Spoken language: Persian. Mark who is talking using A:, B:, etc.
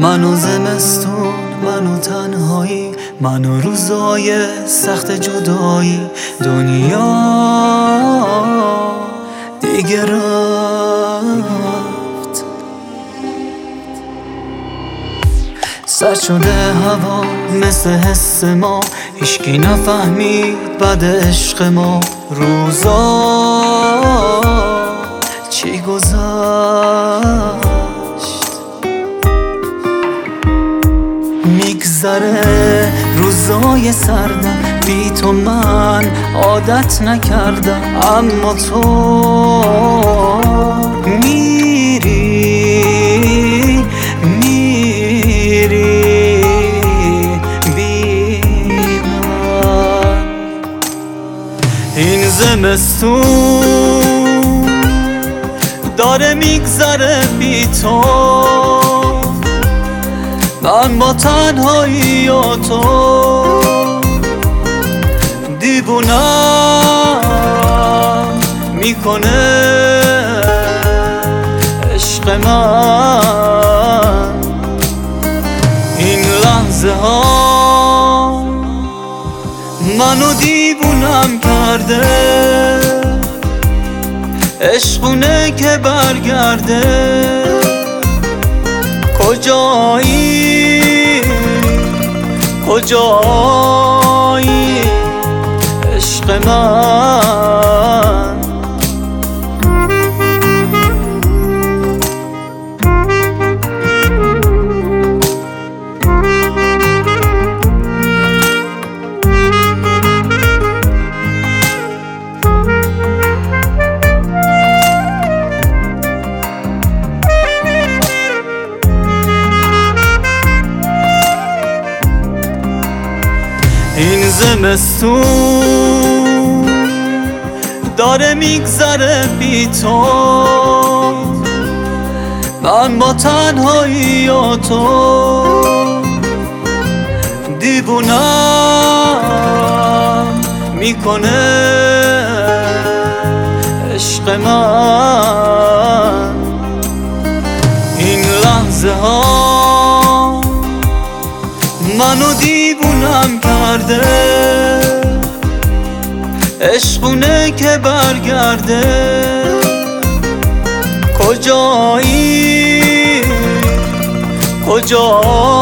A: منو زمستون، منو تنهایی، منو روزای سخت جدایی. دنیا دیگه رفت، سرد شده هوا مثل حس ما، هیچکی نفهمید بعد عشق ما. روزا چی گذشت، میگذره روزای سردم، بی تو من عادت نکردم. اما تو میری بی من. این زمستون داره میگذره بی تو، من با تنهایی و تو دیوونم میکنه عشق من. این لحظه ها منو دیوونم کرده، عشقونه که برگرده. کجایی کجایی عشق من. این زمستون داره میگذره بی تو، من با تنهایی و تو دیوونم میکنه عشق من. این لحظه ها منو دیوونم کرده، عشقونه که برگرده. کجایی کجایی